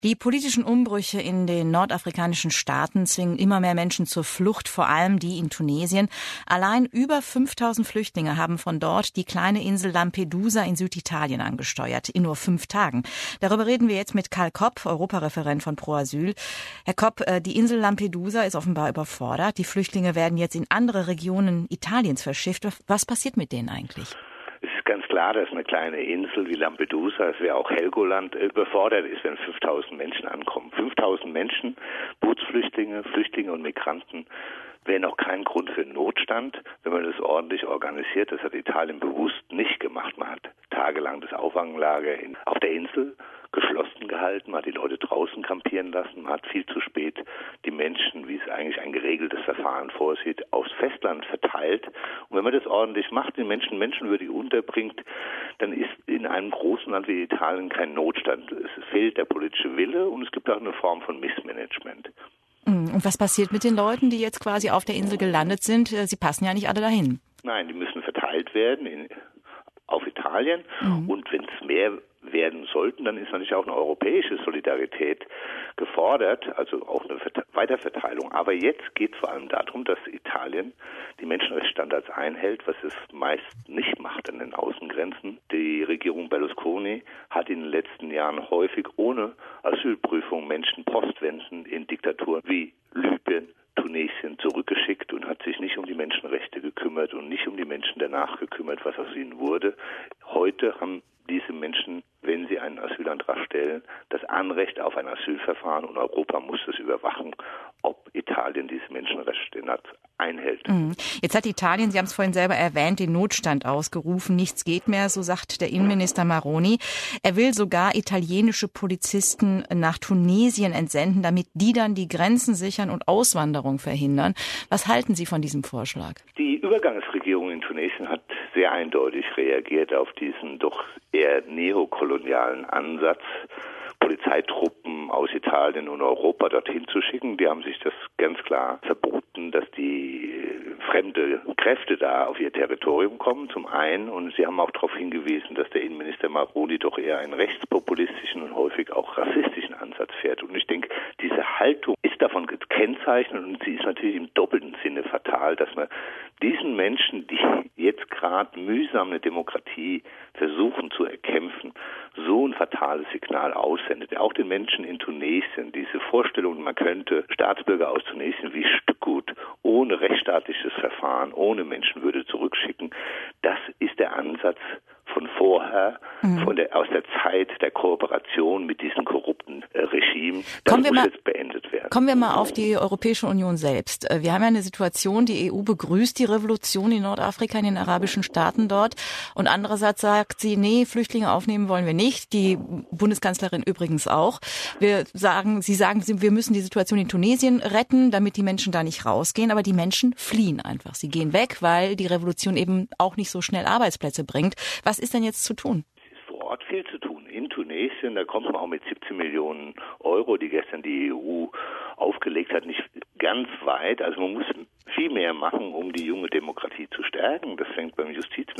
Die politischen Umbrüche in den nordafrikanischen Staaten zwingen immer mehr Menschen zur Flucht, vor allem die in Tunesien. Allein über 5.000 Flüchtlinge haben von dort die kleine Insel Lampedusa in Süditalien angesteuert, in nur 5 Tagen. Darüber reden wir jetzt mit Karl Kopp, Europareferent von Pro Asyl. Herr Kopp, die Insel Lampedusa ist offenbar überfordert. Die Flüchtlinge werden jetzt in andere Regionen Italiens verschifft. Was passiert mit denen eigentlich? Es ist ganz klar, dass eine kleine Insel wie Lampedusa, es wäre auch Helgoland, überfordert ist, wenn 5.000 Menschen ankommen. 5.000 Menschen, Bootsflüchtlinge, Flüchtlinge und Migranten, wäre noch kein Grund für Notstand, wenn man das ordentlich organisiert. Das hat Italien bewusst nicht gemacht. Man hat tagelang das Auffanglager auf der Insel geschlossen gehalten, man hat die Leute draußen kampieren lassen, man hat viel zu spät die Menschen, wie es eigentlich ein geregeltes Verfahren vorsieht, aufs Festland verteilt. Und wenn man das ordentlich macht, den Menschen menschenwürdig unterbringt, dann ist in einem großen Land wie Italien kein Notstand. Es fehlt der politische Wille und es gibt auch eine Form von Missmanagement. Und was passiert mit den Leuten, die jetzt quasi auf der Insel gelandet sind? Sie passen ja nicht alle dahin. Nein, die müssen verteilt werden auf Italien. Und wenn es mehr werden sollten, dann ist natürlich auch eine europäische Solidarität gefordert, also auch eine Weiterverteilung. Aber jetzt geht es vor allem darum, dass Italien die Menschenrechtsstandards einhält, was es meist nicht macht an den Außengrenzen. Die Regierung Berlusconi hat in den letzten Jahren häufig ohne Asylprüfung Menschen postwendend in Diktaturen wie Libyen, Tunesien zurückgeschickt und hat sich nicht um die Menschenrechte gekümmert und nicht um die Menschen danach gekümmert, was aus ihnen wurde. Heute haben diese Menschen, wenn sie einen Asylantrag stellen, das Anrecht auf ein Asylverfahren und Europa muss das überwachen, ob Italien diese Menschenrechtsstandards einhält. Jetzt hat Italien, Sie haben es vorhin selber erwähnt, den Notstand ausgerufen. Nichts geht mehr, so sagt der Innenminister Maroni. Er will sogar italienische Polizisten nach Tunesien entsenden, damit die dann die Grenzen sichern und Auswanderung verhindern. Was halten Sie von diesem Vorschlag? Die Übergangsregierung in Tunesien hat sehr eindeutig reagiert auf diesen doch eher neokolonialen Ansatz, Polizeitruppen aus Italien und Europa dorthin zu schicken. Die haben sich das ganz klar verboten, dass die fremde Kräfte da auf ihr Territorium kommen, zum einen. Und sie haben auch darauf hingewiesen, dass der Innenminister Maroni doch eher einen rechtspopulistischen und häufig auch rassistischen Ansatz fährt. Und ich denke, diese Haltung ist davon gekennzeichnet und sie ist natürlich im doppelten Sinne fatal, dass man diesen Menschen, die jetzt gerade mühsam eine Demokratie versuchen zu erkämpfen, so ein fatales Signal aussendet. Auch den Menschen in Tunesien, diese Vorstellung, man könnte Staatsbürger aus Tunesien wie Stückgut ohne rechtsstaatliches Verfahren, ohne Menschenwürde zurückschicken, das ist der Ansatz von vorher, aus der Zeit der Kooperation mit diesem korrupten Regime. Das muss jetzt beendet werden. Kommen wir mal auf die Europäische Union selbst. Wir haben ja eine Situation, die EU begrüßt die Revolution in Nordafrika, in den arabischen Staaten dort. Und andererseits sagt sie, nee, Flüchtlinge aufnehmen wollen wir nicht. Die Bundeskanzlerin übrigens auch. Sie sagen, wir müssen die Situation in Tunesien retten, damit die Menschen da nicht rausgehen. Aber die Menschen fliehen einfach. Sie gehen weg, weil die Revolution eben auch nicht so schnell Arbeitsplätze bringt. Was ist denn jetzt zu tun? Es ist vor Ort viel zu tun. In Tunesien, da kommt man auch mit 17 Millionen Euro, die gestern die EU aufgelegt hat, nicht ganz weit. Also man muss viel mehr machen, um die junge Demokratie zu stärken. Das fängt beim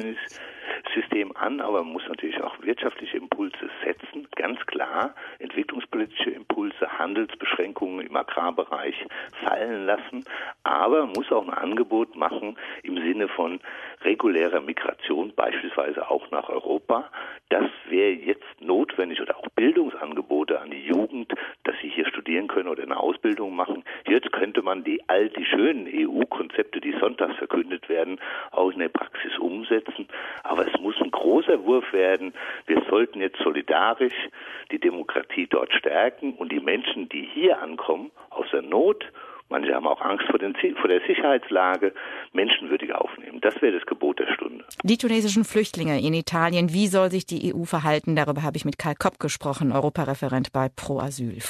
Justizsystem an, aber man muss natürlich auch wirtschaftliche Impulse setzen. Ganz klar, entwicklungspolitische Impulse, Handelsbeschränkungen im Agrarbereich fallen lassen. Aber man muss auch ein Angebot machen im Sinne von regulärer Migration, beispielsweise auch nach Europa. Das wäre jetzt notwendig oder auch Bildungsangebote an die Jugend, dass sie hier studieren können oder eine Ausbildung machen. Jetzt könnte man die schönen EU-Konzepte, die sonntags verkündet werden, auch in der Praxis umsetzen. Aber es muss ein großer Wurf werden. Wir sollten jetzt solidarisch die Demokratie dort stärken und die Menschen, die hier ankommen, aus der Not, manche haben auch Angst vor der Sicherheitslage, menschenwürdig aufnehmen. Das wäre das Gebot der Stunde. Die tunesischen Flüchtlinge in Italien, wie soll sich die EU verhalten? Darüber habe ich mit Karl Kopp gesprochen, Europareferent bei Pro Asyl.